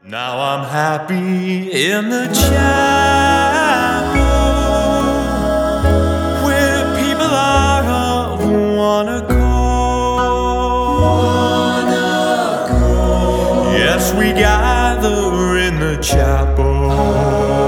Now I'm happy in the chapel where people are of one accord. Yes, we gather in the chapel